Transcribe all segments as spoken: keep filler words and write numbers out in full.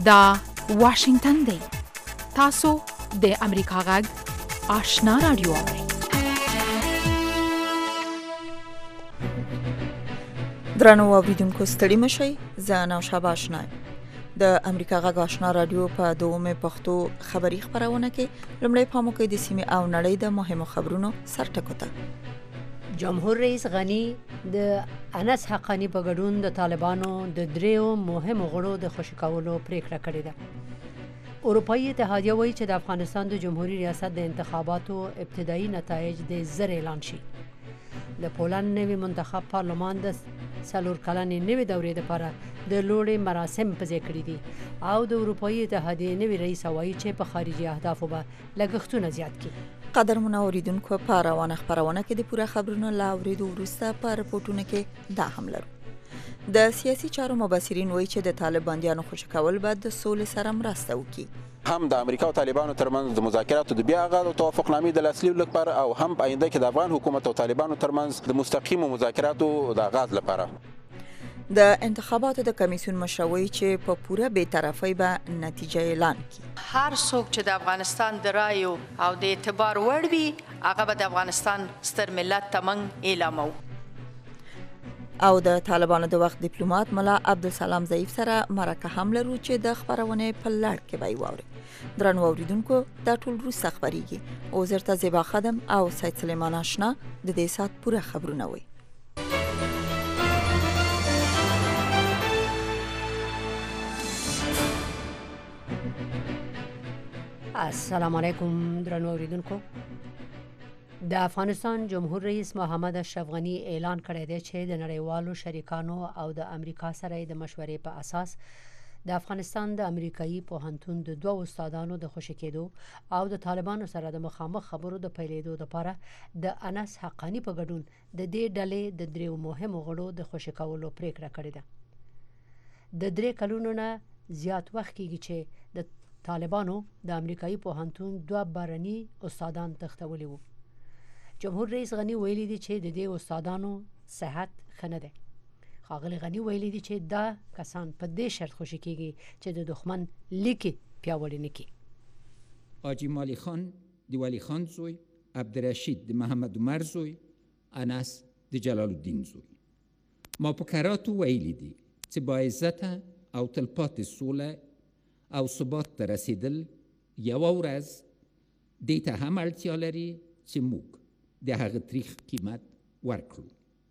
دا واشنگتن دی. تاسو د امریکا غږ آشنا رادیو اورئ. درنو اوریدونکو ستړي مشئ. زه نوشابه آشنا یم. د امریکا غږ آشنا رادیو په دومه پښتو خبری خبرونه کې لمړی پام وکړئ د سیمې او نړۍ د مهمو خبرونو سرټکو ته. جمهور رئیس غنی د انس حقانی په ګډون د طالبانو د دریو مهمو غړو د خوشی کولو پریکړه کړې ده. اروپایي اتحادیه وایي چې د افغانستان د جمهوریت ریاست د انتخاباتو ابتدایي نتایج د زر اعلان شي. د پولند نوي منتخب پارلمان د څلور کلنې نوي دورې لپاره د لوړې مراسم په ځای کړي دي او د اروپایي اتحادیې نوي رئیس وایي چې په خارجي اهدافو به لګښتونه زیات کړي. قدرمن اوریدونکو په روانه خبرونه کې د پوره خبرونو لا اوریدو وروسته په رپورټونو کې دا هم لرو. د سیاسي چارو مبصرین وایي چې د طالبانیانو خوشی کول به د سولې سره مرسته وکړي. هم د امریکا او طالبانو ترمنځ د مذاکراتو د بیا غږ توافقنامې د لاسلیک لپاره او هم په آینده کې د افغان حکومت او طالبانو ترمنځ د مستقیمو مذاکراتو د آغاز لپاره. د انتخاباتو د کمیسیون مشروي چې په پوره بی‌طرفۍ به نتیجه اعلان کړي. هر څوک چې د افغانستان د رایو او د اعتبار وړ وي هغه به د افغانستان ستر ملت ته موږ اعلامو. او د طالبانو د وخت ډیپلوماټ ملا عبدالسلام ضعیف سره مرکه هم لرو چې د خبرونه په لړ کې به واوري. درنو اوریدونکو دا ټول وروسته خبريږي او زرته زیبا خدم او سید سلیمان آشنا د دې سات پوره خبرونه وي. السلام علیکم درنو اوریدونکو. د افغانستان جمهور رئیس محمد اشرف غنی اعلان کړی دی چې د نړیوالو شریکانو او د امریکا سره د مشورې په اساس د افغانستان د امریکایي پوهنتون د دوه استادانو د خوشی کېدو او د طالبانو سره د مخامخ خبرو د پیلېدو لپاره د انس حقانی په ګډون د دې ډلې د دریو مهمو غړو د خوشی کولو پریکړه کړې ده. د درې کلونو نه زیات وخت کېږي چې د طالبانو د امریکایي پوهنتون دوه بهرني استادان تښتولي وو. جمهور رئیس غنی ویلي دی چې د دې استادانو صحت ښه نه دی. ښاغلی غنی ویلي دی چې دا کسان په دې شرط خوشي کېږي چې د دښمن لیکې پیاوړې نه کړي. حاجي مالی خان د ولی خان زوی، عبدالرشید د محمد عمر زوی، انس د جلال الدین زوی. ما په کراتو ویلي دی چې با عزت او تلپاتې سوله او ثبات ته رسیدل یوه ورځ دې ته هم اړتیا لري چې موږ د هغه تریخ قیمت ورکړو.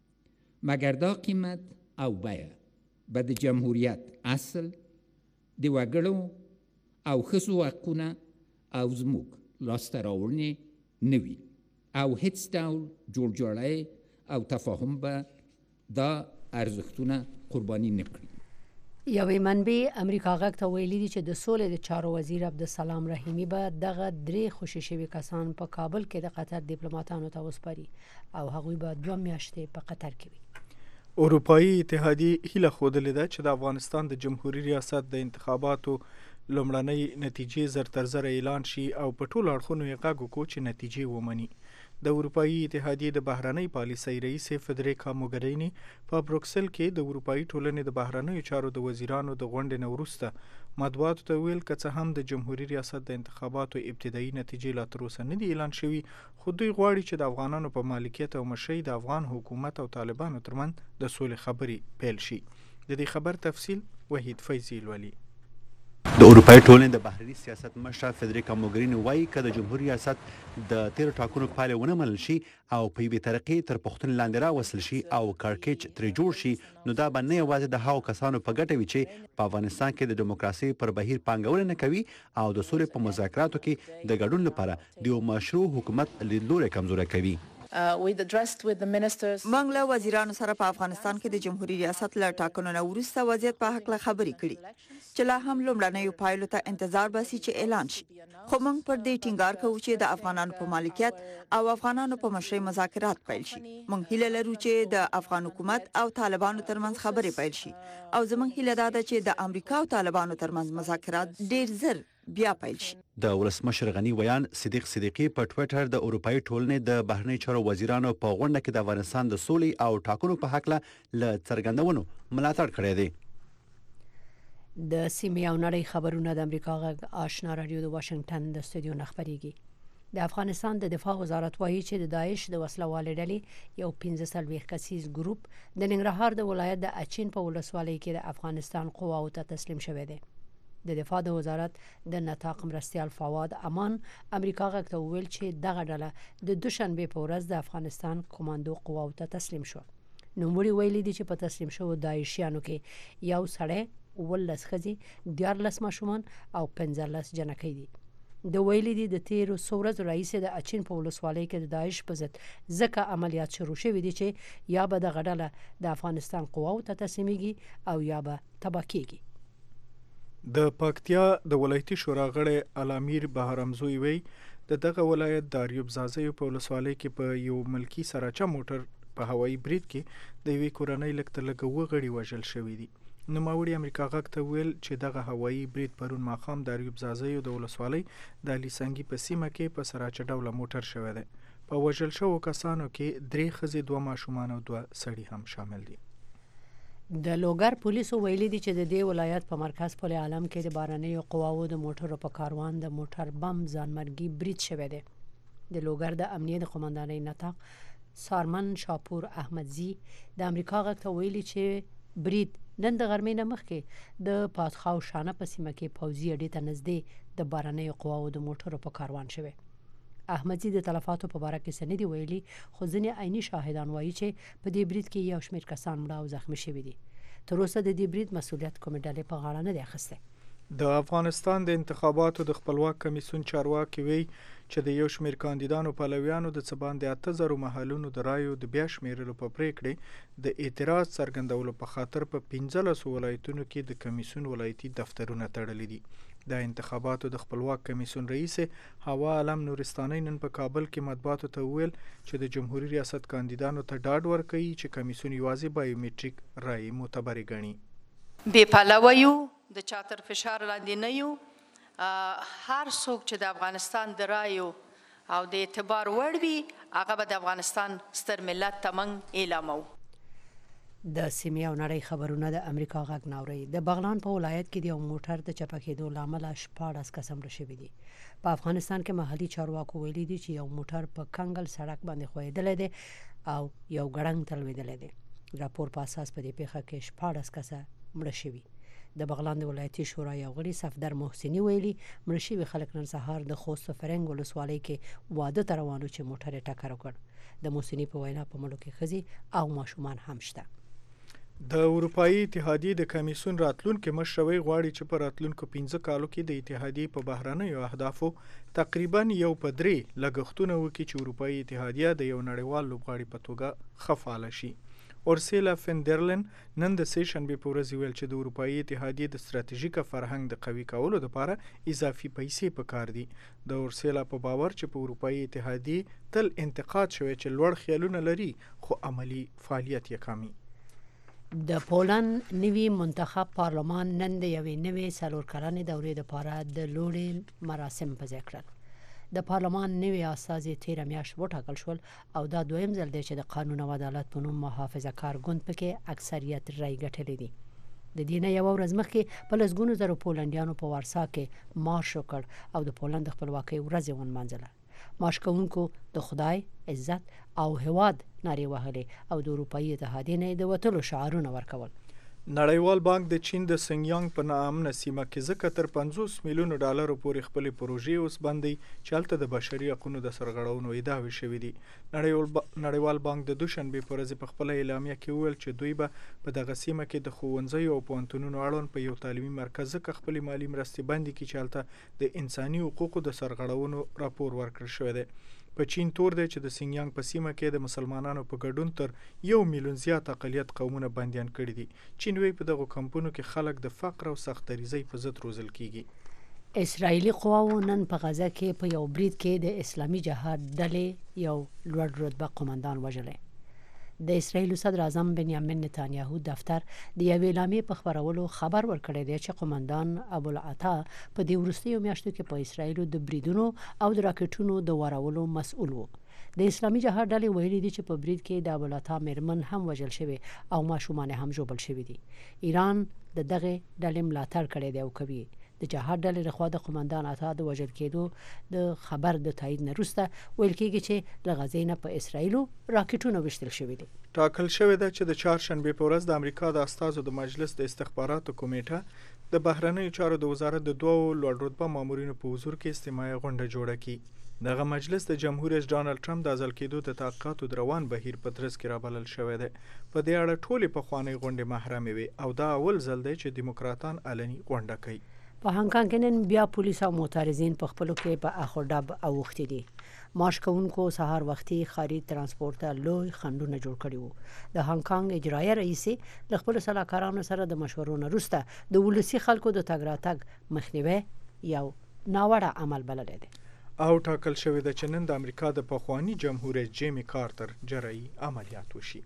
مګر دا قیمت او بیه به د جمهوریت اصل د وګړو او ښځو حقونه او زموږ لاسته راوړنې نه وي او هیڅ ډول جوړجاړی او تفاهم به دا ارزښتونه قرباني نه کړي. یوې منبع امریکا غږ ته ویلي دي چې د سولې د چارو وزیر عبدالسلام رحیمي به دغه درې خوشي شوي کسان په کابل کې د قطر ډیپلوماټانو ته وسپاري او هغوی به دوه میاشتې په قطر کې وي. اروپایي اتحادیې هیله ښودلې ده چې د افغانستان د جمهوریت ریاست د انتخاباتو لومړنۍ نتیجې زر تر زره اعلان شي او په ټولو اړخونو یې غږ وکړو چې نتیجې ومني. د اروپایي اتحادیې د بهرنۍ پالیسۍ رئیس فدریکا موګریني په بروکسل کې د اروپایي ټولنې د بهرنیو چارو د وزیرانو د غونډې نه وروسته مطبوعاتو ته ویل که څه هم د جمهوریت ریاست د انتخاباتو ابتدایي نتیجې لا تر اوسه نه دي اعلان شوي، خو دوی غواړي چې د افغانانو په مالکیت او مشرۍ د افغان حکومت او طالبانو ترمنځ د سولې خبرې پیل شي. د دې خبر تفصیل وحید فیضی لولي. د اروپایي ټولنې د بهرني سیاست مشره فدریکا موګریني وایي که د جمهور ریاست د تیرو ټاکنو پایلې ونه منل شي او په یوې طریقې تر پوښتنې لاندې راوستل شي او کړکېچ ترې جوړ شي، نو دا به نه یوازې د هغو کسانو په ګټه وي چې په افغانستان کې د ډیموکراسۍ پر بهیر پانګونه نه کوي او د سولې په مذاکراتو کې د ګډون لپاره د یو مشروع حکومت لیدلوری کمزوری کوي. موږ له وزیرانو سره په افغانستان کې د جمهوریت ریاست له ټاکنو نه وروسته وضعیت په هکله خبرې کړي چې لا هم لومړنیو پایلو ته انتظار باسي چې اعلان شي، خو موږ پر دې ټینګار کوو چې د افغانانو په مالکیت او افغانانو په مشرۍ مذاکرات پیل شي. موږ هیله لرو چې د افغان حکومت او طالبانو ترمنځ خبرې پیل شي او زموږ هیله دا ده چې د امریکا او طالبانو ترمنځ مذاکرات ډیر زر بیا پیل شي. د ولسمشر غنی ویان صدیق صدیقی په ټویټر د اروپایي ټولنې د بهرنی چارو وزیرانو په غونډه کې د افغانستان د سولې او ټاکنو په حق له څرګندونو ملاتړ کړی دی. د سیمې او نړۍ خبرونه د امریکا غږ آشنا رادیو د واشنگټن د استودیو نه خبرېږي. د افغانستان د دفاع وزارت وایي چې د داعش د وسلوالې ډلې یو پنځه څلوېښت کسیز ګروپ د ننګرهار د ولایت د اچین په ولسوالۍ کې د افغانستان قواو ته تسلیم شوی دی. د دفاع د وزارت د نطاق مرستیال فواد امان امریکا غږ ته وویل چې دغه ډله د دوشنبه په ورځ د افغانستان کمانډو قواو ته تسلیم شو. نوموړي ویلي دي چې په تسلیم شوو داعشیانو کې یو سړی، ولس ښځې، دیارلس ماشومان او پنځلس جنکۍ دي. د ویلي دي د تیرو څو ورځو راهیسې د اچین په ولسوالۍ کې د داعش په ضد ځکه عملیات شروع شوي دي چې یا به دغه ډله د افغانستان قواو ته تسلیمیږي او یا به تباه کیږي. د پکتیا د ولایتي شورا غړی الامیر بهرامزوی وی د دغه ولایت د اریوب زازیو په ولسوالۍ کې په یو ملکی سراچا موټر په هوایي برید کې د یوې کورنۍ لږ تر لږه اووه غړي وژل شوي دي. نوموړي امریکا غږ ته ویل چې دغه هوایي برید پرون ماښام د اریوب زازیو د ولسوالۍ د علي سنگي په سیمه کې په سراچا ډوله موټر شوی دی. په وژل شوو کسانو کې درې ښځې، دوه ماشومان او دوه سړي هم شامل دي. د لوګر پولیسو ویلي دي چې د دې ولایت په مرکز پل عالم کې د بارنیو قواو د موټرو په کاروان د موټر بم ځانمرګي برید شوی دی. د لوګر د امنیه د قومندانۍ نطاق سارمن شاپور احمدزي د امریکا غږ ته ویلي چې برید نن د غرمې نه مخکې د پاتخاو شانه په سیمه کې پوځي اډې ته نږدې د بارنیو قواو د موټرو په کاروان شوی. احمدزي د تلفاتو په باره کې څه نه دي ویلي، خو ځینې عیني شاهدان وایي چې په دې برید کې یو شمېر کسان مړه او زخمي شوي دي. تر اوسه د دې برید مسؤلیت کومې ډلې په غاړه نه دی اخیستی. د افغانستان د انتخاباتو د خپلواک کمیسیون چارواکي وی چې د یو شمېر کاندیدانو پلویانو د څه باندې اته زرو محلونو د رایو د بیا شمېرلو په پریکړې د اعتراض څرګندولو په خاطر په پنځلسو ولایتونو کې د کمیسیون ولایتي دفترونه تړلي دي. د انتخاباتو د خپلواک کمیسیون رئیس هوا علم نورستاني نن په کابل کې مطبوعاتو ته وویل چې د جمهوریت ریاست کاندیدانو ته ډاډ ورکوي چې کمیسیون یوازې بایومټریک رایې معتبرې ګڼي. بې پلوه یو، د چا تر فشار لاندې نه یو. هر څوک چې د افغانستان د رایو او د اعتبار وړ وي هغه به د افغانستان ستر ملت ته موږ اعلامو. د سیمې او نړۍ خبرونه د امریکا غږ ناوري. د بغلان په ولایت کې د یو موټر د چپه کېدو له امله شپاړس کسه مړه شوي دي. په افغانستان کې محلي چارواکو ویلي دي چې یو موټر په کنګل سړک باندې ښویېدلی دی او یو ګړنګ ته لوېدلی دی. راپور په اساس په دې پیښه کې شپاړس کسه مړه شوي. د بغلان د ولایتي شورا یو غړي صفدر محسني ویلي مړه شوي خلک نن سهار د خوست فرنګ ولسوالۍ کې واده ته روانو چې موټر یې ټکر وکړ. د محسني په وینا په مړو کې ښځې او ماشومان هم شته. د اروپایي اتحادیې د کمیسیون راتلونکي مشروي غواړي چې په راتلونکو پنځه کالو کې د اتحادیې په بهرنیو اهدافو تقریبا یو په درې لګښتونه وکړي چې اروپایي اتحادیه د یو نړیوال لوبغاړي په توګه ښه فعاله شي. اورسیلا فندرلن نن د سې شنبې په ورځ ویل چې د اروپایي اتحادیې د ستراتیژیک فرهنګ د قوي کولو لپاره اضافي پیسې پکار دي. د اورسیلا په باور چې په اروپایي اتحادیې تل انتقاد شوی چې لوړ خیالونه لري خو عملی فعالیت یې کمی. د پولند نوي منتخب پارلمان نن د یوې نوې څلور کلنې دورې لپاره د لوړې مراسم په ځای کړل. د پارلمان نوي استازي تیره میاشت وټاکل شول او دا دویم ځل دی چې د قانون او عدالت په نوم محافظه کار ګوند پکې اکثریت رای ګټلې دي. د دې نه یوه ورځ مخکې په لسګونو زرو پولنډیانو په وارسا کې مارش وکړ او د پولند د خپلواکۍ ورځ یې ونمانځله. مارش کوونکو د خدای، عزت او هیواد نارې وهلې او د اروپایي اتحادیې نه د وتلو شعارونه ورکول. نړیوال بانک د چین د سنګیانګ په ناامنه سیمه کې ځکه تر پنځوس میلیونو ډالرو پورې خپلې پروژې اوس بندوي چې هلته د بشري حقونو د سرغړونو ادعاوې شوي دي. نړیوال بانک د دوشنبې په ورځ په خپله اعلامیه کې وویل چې دوی به په دغه سیمه کې د ښوونځیو او پوهنتونونو اړوند په یو تعلیمي مرکز ځکه خپلې مالي مرستې بندي کړي چې هلته د انساني حقوقو د سرغړونو راپور ورکړل شوی دی. په چین تور دی چې د سنګیانګ په سیمه کې د مسلمانانو په ګډون تر یو میلیون زیات اقلیت قومونه بندیان کړي دي. چین وی په دغو کمپونو کې خلک د فقر او سختدریزۍ په ضد روزل کیږي. اسرائیلي قواو نن په غزه کې په یو برید کې د اسلامي جهاد ډلې یو لوړ رتبه قومندان وژلی. د اسرائیل صدر اعظم بنیامین نتانیاهو دفتر د یوې اعلامیې په خپرولو خبر ورکړی دی چې قومندان ابوالعطا په دې وروستیو میاشتو کې په اسرائیلو د بریدونو او د راکټونو د وارولو مسؤل و. د اسلامي جهاد ډلې ویلي دي چې په برید کې د ابوالعطا میرمن هم وژل شوی او ماشومان هم ژوبل شوي دي. ایران د دغه ډلې ملاتړ کړی دی او کوي. د جهاد ډلې لخوا د قومندان عطا د وژل کېدو د خبر د تایید نه وروسته ویل کېږي چې له غزې نه په اسرائیلو راکټونه ویشتل شوي دي. ټاکل شوې ده چې د چهارشنبې په ورځ د امریکا د استازو د مجلس د استخباراتو کمیټه د بهرنیو چارو د وزارت د دوو لوړ رتبه مامورینو په حضور کې استماعي غونډه جوړه کړي. دغه مجلس د جمهور رئیس ډانلډ ټرمپ د ازل کېدو د تحقیقاتو د روان بهیر په ترڅ کې رابلل شوی دی. په دې اړه ټولې پخوانۍ غونډې محرمې وي او دا اول ځل دی چې دیموکراتان علني غونډه کوي. په هانګکانګ کې نن بیا پولیس او معترضین په خپلو کې په اخو ډب اوښتي دي. مارش کوونکو سهار وختي ښاري ترانسپورت ته لوی خنډونه جوړ کړي وو. د هانګکانګ اجرایه رئیس له خپلو سلاکارانو سره د مشورو نه وروسته د ولسي خلکو د تګ راتګ مخنیوی یو ناوړه عمل بللی دی او ټاکل شوې ده چې نن د امریکا د پخواني جمهور رئیس جیمی کارتر جراحي عملیات وشي.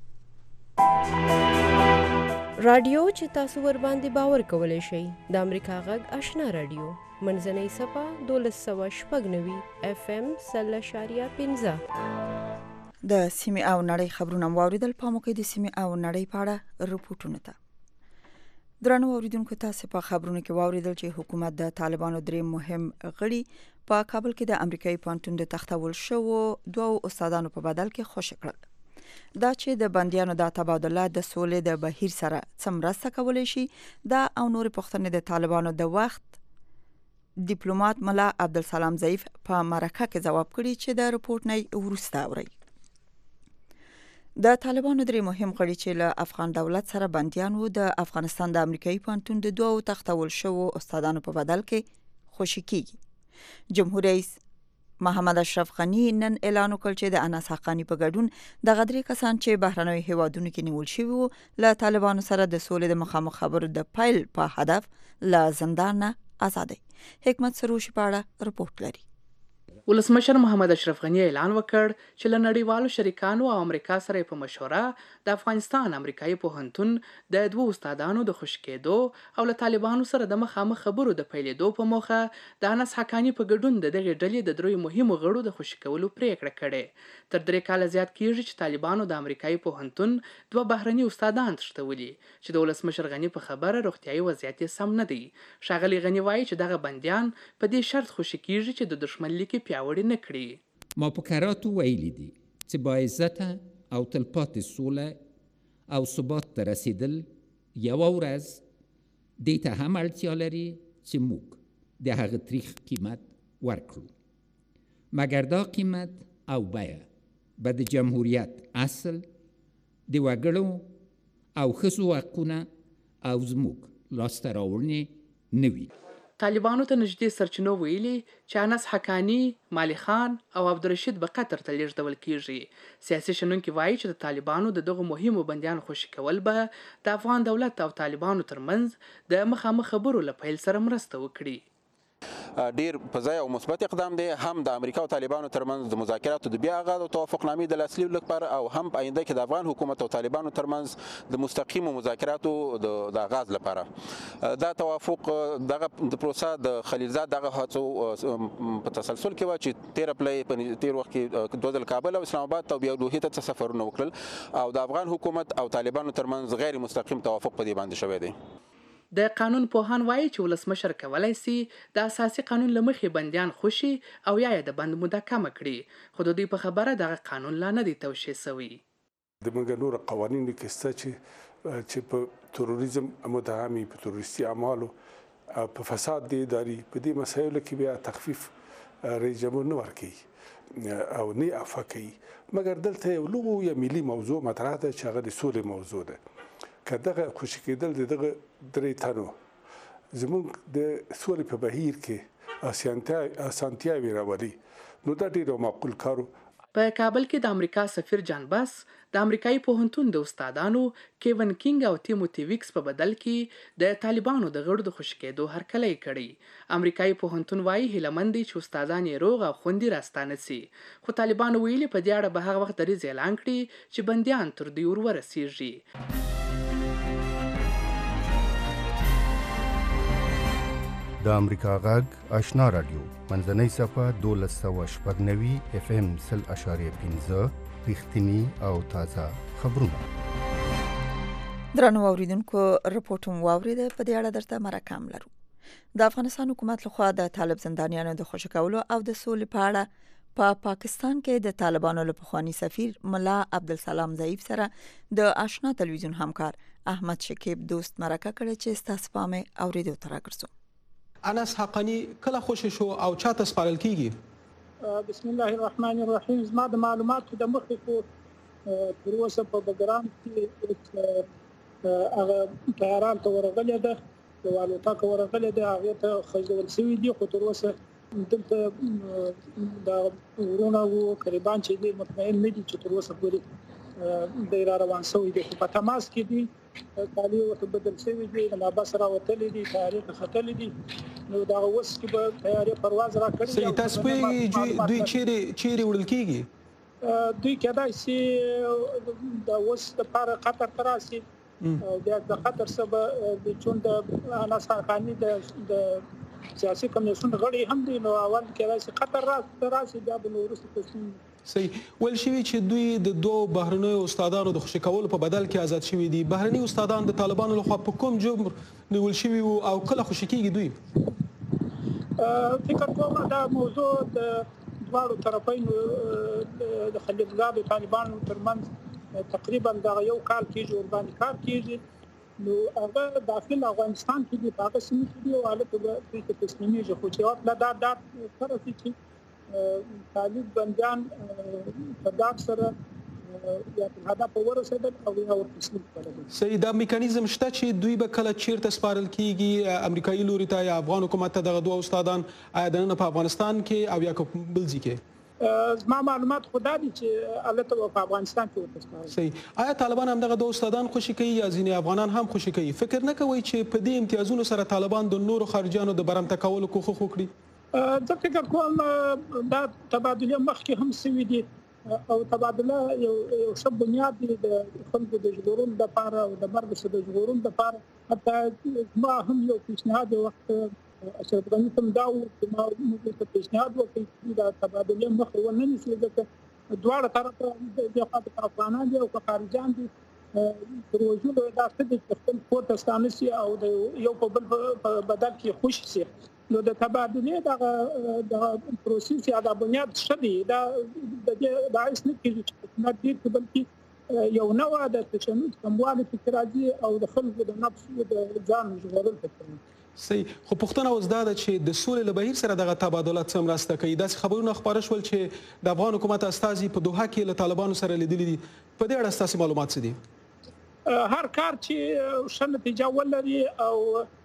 رادیو چې تاسو ور باندې باور کولای شئ د امریکا غږ آشنا رادیو منځنۍ صفه دولس سوه شپږ نوي اف ام سل اشاریه پنځه. د سیمې او نړۍ خبرونه واوریدل. په موقع د سیمې او نړۍ په اړه رپورټونه ته درنو اوریدونکو تاسو په خبرونو کې واوریدل چې حکومت د طالبانو درې مهم غړي په کابل کې د امریکایي پانتون د تختول شوو دوه استادانو په بدل کې خوشی کړل. دا چې د بندیانو د تبادله د سولې د بهیر سره څمرسته کولای شي دا او نور پښتنې د طالبانو د وخت ډیپلوماټ ملا عبدالسلام ضعیف په مرکه کې جواب کړی چې د رپورت نه ورسته اوري. د طالبانو درې مهم غړي چې له افغان دولت سره بندیان وو د افغانستان د امریکایي پانتون د دوه تختول شوو استادانو په بدل کې خوشی کیږي. جمهور رئیس محمد اشرف غنی نن اعلان وکړ چې د انس حقانی په ګډون د غدري کسان چې بهرنوي هیوادونو کې نیول شوي وو له طالبانو سره د سولې د مخامخ خبرو د پایل په هدف له زندان نه آزادي. حکمت سروش په اړه رپورت لري. ولسمشر محمد اشرف غنی اعلان وکړ چې له نړیوالو شریکانو او امریکا سره په مشوره د افغانستان امریکایي پوهنتون د دوه استادانو د خوشی کېدو او له طالبانو سره د مخامخ خبرو د پیلېدو په موخه د انس حقانی په ګډون د دغه ډلې د دروي مهمو غړو د خوشی کولو پریکړه کړې. تر درې کاله زیات کېږي چې طالبانو د امریکایي پوهنتون دوه بهرني استادان تښتولي چې د ولسمشر غنی په خبره روغتیايي وضعیت سم نه دی. ښاغلي غنی وایي چې دغه بندیان په دې شرط خوشی کېږي چې د دښمن لیکي پیاوړي نه کړي. ما په کراتو ویلي دي چې با عزته او تلپاتې سوله او ثبات ته رسیدل یوه ورځ دې ته هم اړتیا لري چې موږ د هغه تریخ قیمت ورکړو. مګر دا قیمت او بیه به د جمهوریت اصل د وګړو او ښځو حقونه او زموږ لاسته راوړنې نه وي. طالبانو ته نږدې سرچینو ویلي چې انس حقانی، مالی خان او عبدالرشید به قطر ته لیږدول کیږي. سیاسي شنونکي وایي چې د طالبانو د دغو مهمو بندیانو خوشي کول به د افغان دولت او طالبانو ترمنځ د مخامخ خبرو له پیل سره مرسته وکړي. ډیر په ځای او مثبت اقدام دی هم د امریکا او طالبانو ترمنځ د مذاکراتو د بیا آغاز او توافقنامې د لاسلیک لپاره او هم په آینده کې د افغان حکومت او طالبانو ترمنځ د مستقیمو مذاکراتو د آغاز لپاره دا توافق دغه د پروسه د خلیلزاد دغه هڅو په تسلسل کې و چې تیر اپلای په تیر وخت کې دوه ځل کابل او اسلام آباد ته بیا دوه ته سفرونه وکړل او د افغان حکومت او طالبانو ترمنځ غیر مستقیم توافق په دې باندې شوی دی. د قانون پوهان وایي چې ولسمشر کولای شي د اساسي قانون له مخې بندیان خوشي او یا د بند موده کمه کړي، خو د دوی په خبره دغه قانون لا نه دی توشیح شوی. د موږ نور قوانینو کې شته چې چې په تروریزم متهمي په تروریستي اعمالو په فساد دی داري په دې مسایلو کې بیا تخفیف رئیس جمهور نه ورکوي او نه عفو کوي. مګر دلته یو لویه ملي موضوع مطرح ده چې هغه د سولې موضوع ده. که دغه خوشي کېدل د دغه درې تنو زموږ د سولې په بهیر کې اسانتیاوې راولي نو دا ډېر معقول کارو. په کابل کې د امریکا سفیر جان بس د امریکایي پوهنتون د استادانو کیون کینګ او تیموتی ویکس په بدل کې د طالبانو د غړو د خوشي کېدو هرکلی کړی. امریکایي پوهنتون وایي هیلهمند دي چې استادان یې روغ او خوندي راستانه سي، خو طالبانو ویلي په دې اړه به هغه وخت دریځ اعلان کړي چې بندیان تر دوی ور ورسیږي. د امریکا غږ آشنا رادیو منځنۍ صفه دولس سوه شپږ نوي اف ام سل اشاریه پنځه رښتیني او تازه خبرونه. درنو اوریدونکو رپورټ مو واوریده، په دې اړه درته مرکه لرو. د افغانستان حکومت لخوا د طالب زندانیانو د خوشي کولو او د سولې په اړه په پا پاکستان کې د طالبانو له پخواني سفیر ملا عبدالسلام ضعیف سره د آشنا تلویزیون همکار احمد شکیب دوست مرکه کړې چې ستاسو پامه اوریدو تر راګرځو. انس حقانی کله خوشي شو او چاته سپارل کیږي؟ بسم الله الرحمن الرحیم. زما د معلوماتو د مخې کو تر اوسه په بګرام کې هغه طیران ته ورغلې ده، د والوتاکه ورغلې ده، هغه ته خځول شوی دی، خو تر اوسه دلته د ورونه وو قریبان چې دی مطمئن نه دي چې تر اوسه پورې د را روان شوی دی، خو په تماس کې دي، کالي ورته بدل شوی دی، د لاباس راوتلې دي، تاریخ ختلې دي، نو دا اوس کې به تیارې پرواز را کړی. صحیح. تاسو په دوی چیرې چیرې وړل کیږي؟ دوی کېدای شي د اوس لپاره قطر ته راشي، بیا د قطر څخه د چون د انس حقانی د سیاسي کمیسیون غړي هم دي، نو اول کې راشي قطر راشي بیا د نورستو تصمیم. صحیح. ول شوی چې دوی د دوه بهرنیو استادانو د خوشي کولو په بدل کې آزاد شوي دي. بهرني استادان د طالبانو لخوا په کوم جرم نیول شوي او کله خوشي کیږي دوی؟ فکر کوم دا موضوع د دواړو طرفینو د خلیفګانو د طالبانو ترمنځ تقریبا دا یو کال کېږي ورباندې کار کېږي، نو هغه داخل افغانستان کې د هغه سیمې کې دی او حالت به په تسلیمېږي، خو چې وخت لا دا دا سره چې طالب بندیان په داک سره یا په هدف ورسېدل او یا ورتسلیم کړل. صحیح. دا میکانیزم شته چې دوی به کله چیرته سپارل کیږي امریکایي لوري ته یا افغان حکومت ته دغه دوه استادان آیا دنه په افغانستان کې او یا بل ځای کې؟ زما معلومات خدا دي چې البته په افغانستان کې ورته. صحیح. آیا طالبان هم دغه دوه استادان خوشي کوي یا ځینې افغانان هم خوشي کوي؟ فکر نه کوي چې په دې امتیازونو سره طالبان د نورو خارجيانو د برمته کولو کوښښ وکړي؟ زه فکر کوم دا تبادله مخکې هم سوي دي او تبادله یو یو څه بنیاد دی د خلکو د ژغورلو لپاره او د مرګ څخه د ژغورلو لپاره. حتی ما هم یو پیشنهاد وخت اشرف غني ته دا و چې ما موږ ته پیشنهاد وکړ چې دا تبادله مخ ونه نیسي، ځکه دواړه طرفه د خاطر افغانان دي او خارجيان دي، پروژو دا څه د خپل کوټه ستانسي او د یو په بل بدل کې خوش شي، نو د تبادله د د پروسس یا د بنیاد شدي دا د دې باعث نه کیږي چې نه دې بلکې یو نوع د تشنج کمواله فکر راځي او د خلکو د نفس د ځان ژغورل کوي. صحیح. خو پښتنه اوس دا ده چې د سولې له بهیر سره دغه تبادله څه مرسته کوي؟ داسې خبرونه خپاره شول چې د افغان حکومت استازي په دوحه کې له طالبانو سره لیدلي دي. په دې اړه ستاسو معلومات څه دي؟ هر کار چې ښه نتیجه ولري او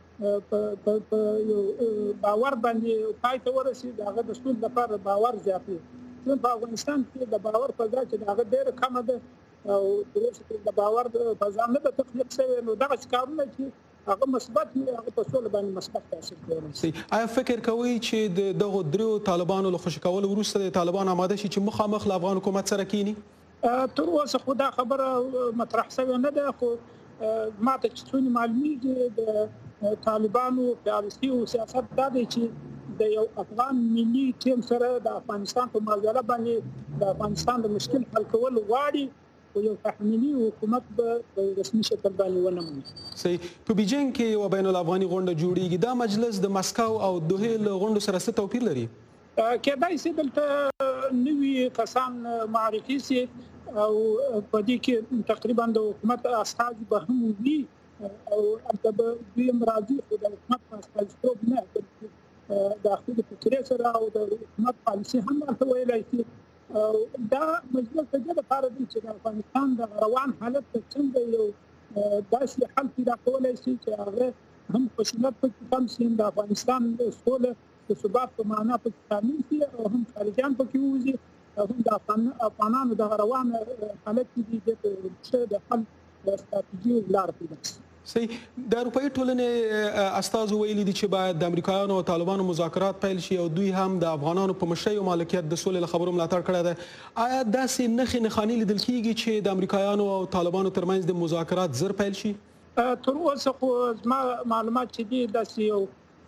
په یو باور باندې پای ته ورسېږي، هغه د سولې لپاره باور زیاتوي. په افغانستان کې د باور فضا چې هغه ډېره کمه ده او د اوسه د باور فضا نه ده تخلیق شوې، نو دغه کارونه چې هغه مثبت وي هغه په سولې باندې مثبت تاثیر کوي. آیا فکر کوئ چې دغه دریو طالبانو له خوشي کولو وروسته د طالبان آماده شي چې مخامخ له افغان حکومت سره کینی؟ تر اوسه خو دا خبره مطرح شوې نه ده، خو ماته چې څونه معلومیږي د طالبانو پالیسي او سیاست دا دی چې د یو افغان ملي ټیم سره د افغانستان په معاملې باندې د افغانستان د مشکل حل کول غواړي او یو تحمیلي حکومت به رسمي شکل باندې ونه مني. صحیح. په بیجینګ کې یو بین الافغاني غونډه جوړیږي، دا مجلس د مسکو او دوحې له غونډو سره څه توپیر لري؟ کېدای شي دلته نوي کسان معرفي شي او په دې کې تقریبا د حکومت استازي به هم وي او البته دوی مرادي د حکومت استازیتوب نه کوي، د خپل فکري سره او د حکومت پالیسي هم ورته ویلای شي. دا مجلس د دې لپاره دی چې د افغانستان د روان حالت څنګه یو داسې حل پیدا کولای شي چې هغه هم خشونت په کم شي، د افغانستان د سولې د ثبات په معنا په تامین شي او هم خارجيان پکې وځي، هم د افغانانو د روان حالت کې د حل استراتیژي لار پیدا شي. صحیح. د اروپאי ټولنې استازو ویلي دي چې باید د امریکایانو او طالبانو مذاکرات پیل شي او دوی هم د افغانانو په مشرۍ او مالکیت د سولې له خبرو ملاتړ کړی دی. آیا داسې نښې نښانې لیدل کیږي چې د امریکایانو او طالبانو ترمنځ د مذاکرات زر پیل شي؟ تر اوسه خو زما معلومات چې دي داسې یو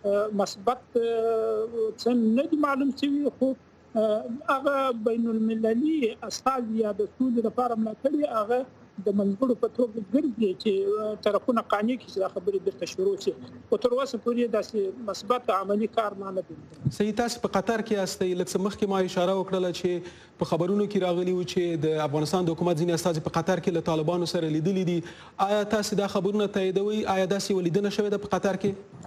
مثبت څه نه دي معلوم شوي، خو هغه بین المللي استازي یا د سولې لپاره ملاتړي هغه د منځګړو په توګه ګرځي چې طرفونه قانع کړي چې دا خبرې بیرته شروع شي، خو تر اوسه پورې داسې مثبت عملي کار ما نه دی. صحیح، تاسو په قطر کې یاستئ، لږ څه مخکې ما اشاره وکړله چې په خبرونو کې راغلي وو چې د افغانستان د حکومت ځینې استازي په قطر کې له طالبانو سره لیدلي دي. آیا تاسو دا خبرونه تاییدوئ؟ آیا داسې ولیدنه شوې ده په قطر کې؟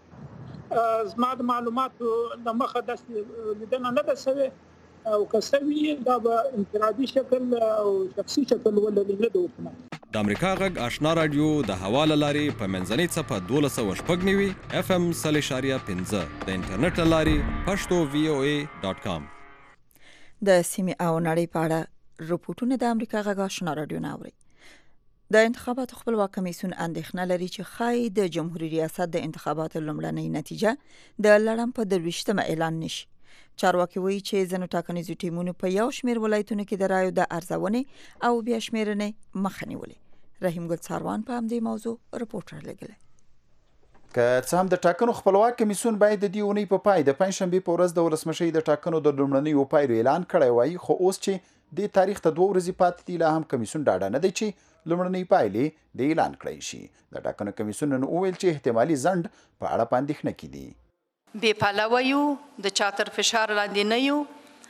زما د معلوماتو له مخه داسې لیدنه نه ده شوې، او که سوي دا به انفرادي شکل او شخصي شکل ولري نه د حکومت. د امریکا غږ آشنا رادیو د هوا له لارې په منځنۍ څپه دولس سوه شپږ نوي اف ام سل اشاریه پنځه د انټرنیټ له لارې پښتو وی او ای ډاټ کام. د سیمې او نړۍ په اړه رپورټونه د امریکا غږ آشنا رادیو نه اوري. د انتخاباتو خپلواک کمیسیون اندېښنه لري چې ښایي د جمهوریت ریاست د انتخاباتو لومړنۍ نتیجه د لړم په درویشتمه اعلان نشي. چارواکي وایي چې ځینو ټاکنیزو ټیمونو په یو شمېر ولایتونو کې د رایو د ارزونې او بیا شمېرنې مخه نیولې. رحیم ګل څاروان په همدې موضوع رپورټ رالیږلی. که څه هم د ټاکنو خپلواک کمیسیون باید د دې اونۍ په پای د پنجشنبې په ورځ د ولسمشۍ د ټاکنو د لومړنیو پایلو اعلان کړی وای، خو اوس چې دې تاریخ ته دوه ورځې پاتې دي، لا هم کمیسیون ډاډه نه دی چې لومړنۍ پایلې د اعلان کړی شي. د ټاکنو کمیسیون نن وویل چې احتمالي ځنډ په اړه په اندېښنه کې دي. بې پلوه یو، د چا تر فشار لاندې نه یو.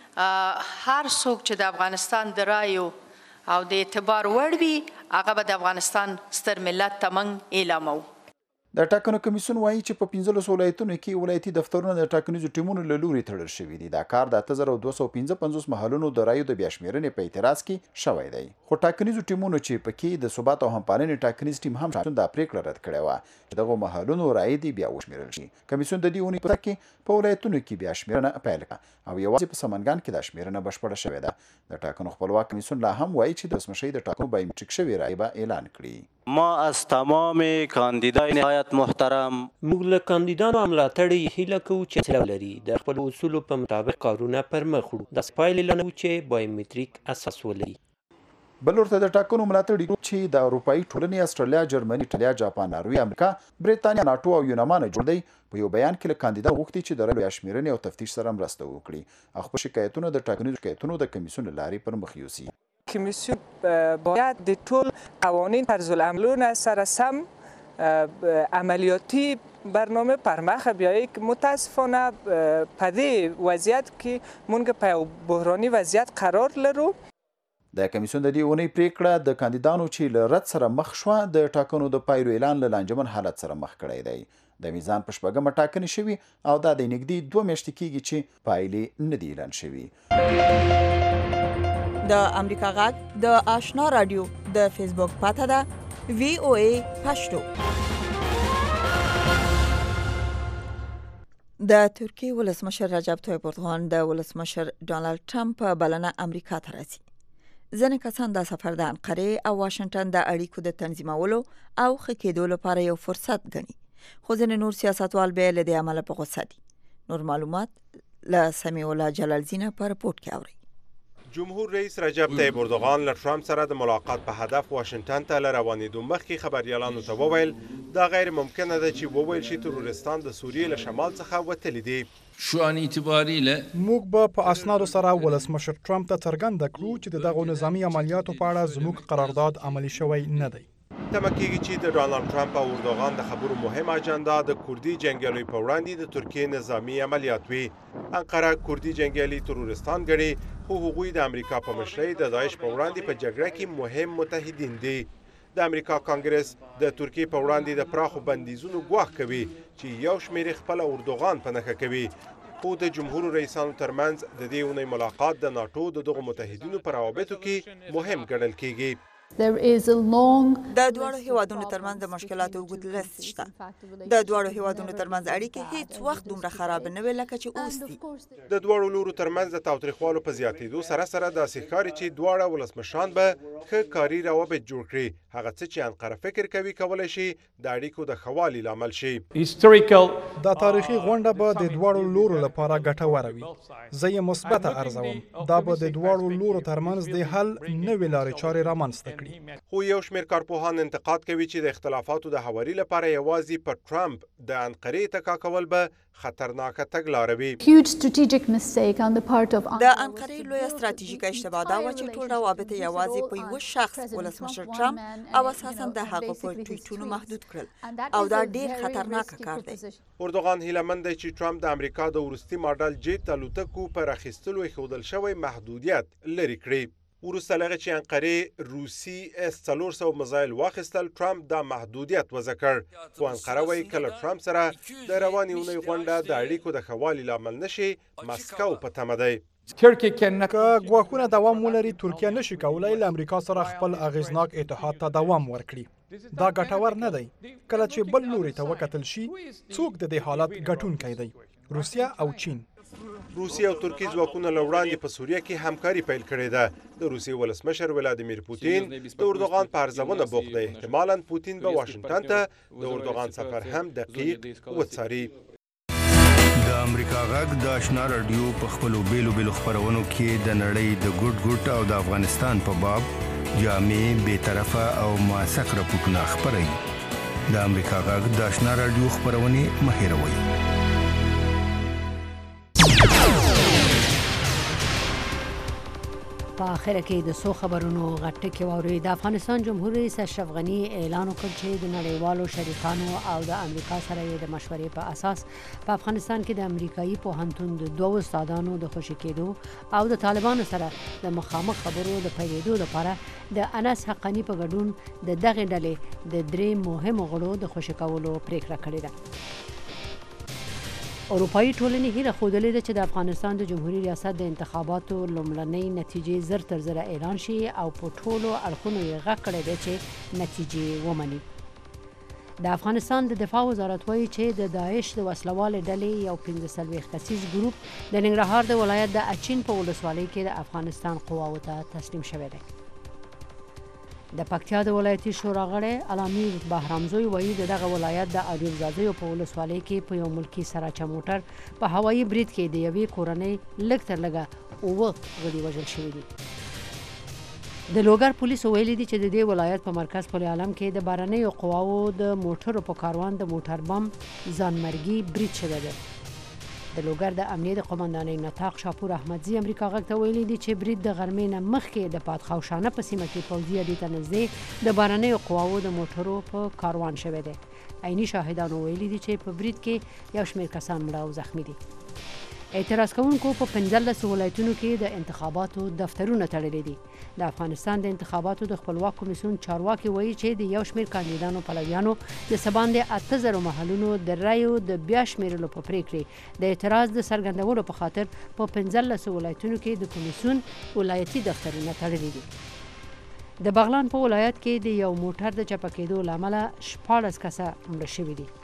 هر څوک چې د افغانستان د رایو او د اعتبار وړ وي هغه به د افغانستان ستر ملت ته موږ اعلاموو. د ټاکنو کمیسیون وایي چې په پنځلسو ولایتونو کې ولایتي دفترونه د ټاکنیزو ټیمونو له لوري تړل شوي دي. دا کار د اته زره دوه سوه پنځه پنځوس محلونو د رایو د بیا شمېرنې په اعتراض کې شوی دی. خو ټاکنیزو ټیمونو چې پکې د ثبات او همپالنې ټاکنیز ټیم هم شامل دا پریکړه رد کړې وه چې دغو محلونو رایې دې بیا وشمېرل شي. کمیسیون د دې اونۍ په کې په ولایتونو کې بیا شمېرنه پیل کړه او یوازې په سمنګان کې دا شمېرنه بشپړه شوې ده. د ټاکنو خپلواک کمیسیون لا هم وایي چې د ولسمشۍ د ټاکنو بایومټریک شوې رایې به اعلان کړي. ما از تمام کاندیدای نهایت محترم موږ له کاندیدانو ملاتړ هیله کوو چې حوصله ولري، د خپلو اصولو په مطابق کارونه پر مخ وړو، داسې پایلې لرو چې بایومټریک اساس ولري. بل ورته د ټاکنو ملاتړي ګروپ چې د اروپایي ټولنې استرالیا، جرمني، ایټالیا، جاپان، ناروې، امریکا، بریتانیا، ناټو او یونان جوړ دی، په یو بیان کې له کاندیدانو غوښتي چې د رایو شمېرنې او تفتیش سره مرسته وکړي او خپل شکایتونه د ټاکنیزو شکایتونو د کمیسیون له لارې پر مخ یوسي. کمیسیون باید د ټول قوانین طرز العملونه سره سم عملیاتی برنامه پر مخ بیایی که متاسفانه په دې وضعیت کې مونږ په بحراني وضعیت قرار لرو. د کمیسیون د دې اونۍ پریکړه د کاندیدانو چې له رد سره مخ شوه د ټاکنو د پایلو اعلان له لانجمن حالت سره مخ کړی دی. د میزان په شپږمه ټاکنې شوي او دا د نږدې دوه میاشتې کېږي چې پایلې نه دي اعلان شوي. د امریکا غږ د آشنا رادیو د فیسبوک پاته ده وی او ای پښتو. د ترکیې ولسمشر رجب طیب اردوغان د ولسمشر ډانلډ ټرمپ په بلنه امریکا ته راځي. ځینې کسان دا سفر د انقرې او واشنگټن د اړیکو د تنظیمولو او ښه کېدو لپاره یو فرصت ګڼي، خو ځینې نور سیاستوال بیا له دې امله په غوسه دي. نور معلومات له سمیع الله جلالزینه په رپورټ کې اورئ. جمهور رئیس رجب طیب اردوغان له ټرمپ سره د ملاقات په هدف واشنگټن ته له روانېدو مخکې خبریالانو ته وویل دا غیر ممکنه ده چې وویل شي تروریستان د سوریې له شمال څخه وتلي دي. شو ان اعتباریله موږ به په اسنادو سره ولسمشر ټرمپ ته څرګنده کړو چې دغه نظامی عملیاتو په اړه زموږ قرارداد عملی شوی نه دی. تمه کېږي چې د ډانلډ ټرمپ او اردوغان د خبرو مهم اجنډا د کوردي جنګیالیو په وړاندې د ترکیې نظامی عملیات وي. انقره کوردي جنګیالي تروریستان ګڼي، خو هغوی د امریکا په مشرۍ د داعش په وړاندې په جګړه کې مهم متحدین دي. د امریکا کانګرس د ترکیې په وړاندې د پراخو بندیزونو ګواښ کوي چې یو شمېر خپل اردوغان په نښه کوي. خو د جمهور رئیسانو ترمنځ د دې اونۍ ملاقات د ناټو د دغو متحدینو په روابطو کې مهم ګڼل کېږي. د دواړو هیوادونو ترمنځ د مشکلاتو اوږد لیست شته. د دواړو هیوادونو ترمنځ اړیکې هیڅ وخت دومره خراب نه وي لکه چې اوس دي. د دواړو لورو ترمنځ د تاوتریخوالو په زیاتېدو سره سره داسې ښکاري چې دواړه ولسمشران به ښه کاري روابط جوړ کړي. هغه څه چې انقره فکر کوي کولی شي د اړیکو د ښه والي لامل شي. دا تاریخي غونډه به د دواړو لورو لپاره ګټوره وي. زه یې مثبته ارزوم. دا به د دواړو لورو ترمنځ د حل نوې لارې چارې رامنځته کړي. خو یو شمېر کارپوهان انتقاد کوي چې د اختلافاتو د هواري لپاره یوازې په ټرمپ د انقرې تکا کول به خطرناکه تګلاره وي. د انقرې لویه ستراتیژیکه اشتباه دا وه چې ټول روابط یوازې په یوه شخص ولسمشر ټرمپ او اساسا د هغه په ټویټونو محدود کړل او دا ډیر خطرناک کار دی. اردوغان هیله مند دی چې ټرمپ د امریکا د وروستي ماډل جیټ الوتکو پر اخیستلو ایښودل شوی محدودیت لرې کړي. وروسته له هغه چې انقرې روسي اس څلور سوه میزایل واخیستل، ټرمپ دا محدودیت وضع کړ. خو انقره وایي کله ټرمپ سره د روانې اونۍ غونډه د اړیکو د ښه والي لامل نشي، مسکو په تمه دی. که ګواښونه دوام ولري، ترکیه نشي کولای له امریکا سره خپل اغیزناک اتحاد ته دوام ورکړي. دا ګټور نه دی. کله چې بل لوري ته وکتل شي، څوک د دې حالت ګټونکی دی؟ روسیه او چین. روسیه او ترکیه ځواکونه له وړاندې په سوریه کې همکاري پیل کړې ده. د روسیې ولسمشر ولادیمیر پوتین د اردوغان په ارزونه بوخت دی. احتمالا پوتین به واشنګټن ته د اردوغان سفر هم دقیق وڅاري. د امریکا غږ د آشنا رادیو په خپلو بیلو بیلو خپرونو کې د نړۍ د ګوټ ګوټ او د افغانستان په باب جامع، بې طرفه او موثق راپورټونه خپروي. د امریکا غږ د آشنا رادیو خپرونې مه هېروئ. په اخر کې د څو خبرونو غټکې واورئ. د افغانستان جمهور رئیس اشرف غني اعلان وکړ چې د نړیوالو شریکانو او د امریکا سره یې د مشورې په اساس په افغانستان کې د امریکایي پوهنتون د دوو استادانو د خوشي کېدو او د طالبانو سره د مخامخ خبرو د پیلېدو لپاره د انس حقانی په ګډون د دغې ډلې د درې مهمو غړو د خوشي کولو پریکړه کړې ده. اروپایي ټولنې هیله ښودلې ده چې د افغانستان د جمهوري ریاست د انتخاباتو لومړنۍ نتیجې زر تر زره اعلان شي او په ټولو اړخونو یې غږ کړی دی چې نتیجې ومني. د افغانستان د دفاع وزارت وایي چې د داعش د وسلوالې ډلې یو پنځه څلوېښت کسیز ګروپ د ننګرهار د ولایت د اچین په ولسوالۍ کې د افغانستان قواوو ته تسلیم شوی دی. د پکتیا د ولایتي شورا غړی علامي بهرامزوی وایي د دغه ولایت د اریوبزادیو په ولسوالۍ کې په یو ملکي سراچه موټر په هوایي برید کې د یوې کورنۍ لږ تر لږه اووه غړي وژل شوي دي. د لوګر پولیسو ویلي دي چې د دې ولایت په مرکز پل عالم کې د بهرنیو قواوو د موټرو په کاروان د موټر بم ځانمرګي برید شوی دی. د لوګر د امنیه د قومندانۍ نطاق شاپور احمدزي امریکا غږ ته ویلي دي چې برید د غرمې نه مخکې د پادخوشانه په سیمه کې پوځي اډې ته نږدې د بهرنیو قواوو د موټرو په کاروان شوی دی. عیني شاهدانو ویلي دي چې په برید کې یو شمېر کسان مړه او زخمي دي. اعتراض کوونکو په پنځلسو ولایتونو کې د انتخاباتو دفترونه تړلي دي. د افغانستان د انتخاباتو د خپلواک کمیسیون چارواکي وایي چې د یو شمېر کاندیدانو پلویانو د څه باندې اته زرو محلونو د رایو د بیا شمېرلو په پریکړې د اعتراض د څرګندولو په خاطر په پنځلسو ولایتونو کې د کمیسیون ولایتي دفترونه تړلي دي. د بغلان په ولایت کې د یو موټر د چپه کېدو له امله شپاړس کسه مړه شوي دي.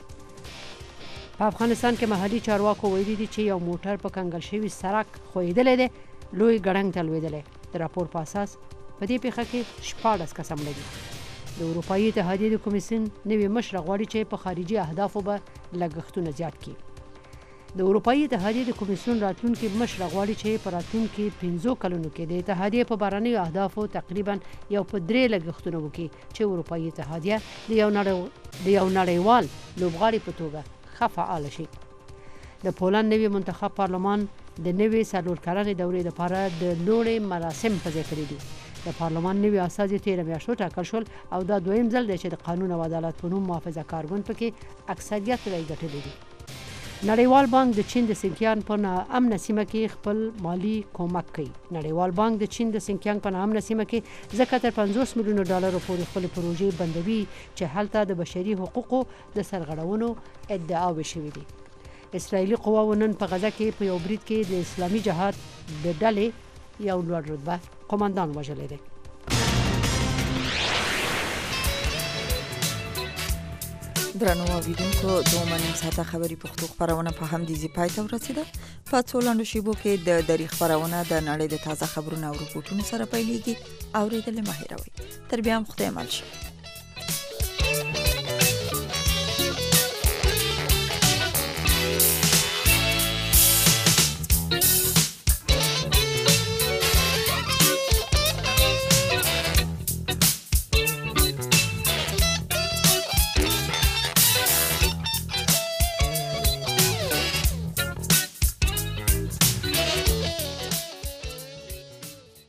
په افغانستان کې محلي چارواکو ویلي دي چې یو موټر په کنګل شوي سړک ښویېدلی دی، لوی ګړنګ ته لوېدلی. د راپور په اساس په دې پیښه کې شپاړس کسه مړه دي. د اروپایي اتحادیې د کمیسیون نوي مشره غواړي چې په خارجي اهدافو به لګښتونه زیات کړي. د اروپایي اتحادیې د کمیسیون راتلونکي مشره غواړي چې په راتلونکي پنځو کلونو کې د اتحادیې په بهرنیو اهدافو تقریبا یو په درې لګښتونه وکړي چې اروپایي اتحادیه د یو نړۍ د یو نړیوال لوبغاړي په توګه ښه فعاله شي. د پولند نوي منتخب پارلمان د نوې څلور کلنې دورې لپاره د لوړې مراسم په ځای کړي دي. د پارلمان نوي استازي تېره میاشت وټاکل شول او دا دویم ځل دی چې د قانون او عدالت په نوم محافظه کار ګوند پکې اکثریت رایې ګټلې دي. نړیوال بانک د چین د سینکیانګ په ناامنه سیمه کې خپل مالی کومک کوي. نړیوال بانک د چین د سینکیانګ په ناامنه سیمه کې ځکه تر پنځوس میلیونو ډالرو پورې خپلې پروژې بندوي چې هلته د بشري حقوقو د سرغړونو ادعاوې شوي دي. اسرائیلي قواوو نن په غزه کې په یو برید کې د اسلامي جهاد د ډلې یو لوړ رتبه قومندان وژلی دی. درنو اوریدونکو دوه نیم ساعته خبري پښتو خبرونه په همدې ځای پای ته ورسېده. په څو لنډو شیبو کې د دری خبرونه د نړۍ د تازه خبرونو او رپورټونو سره پیلېږي. اورېدل مه هېروئ. تر بیا هم خدای مل شه.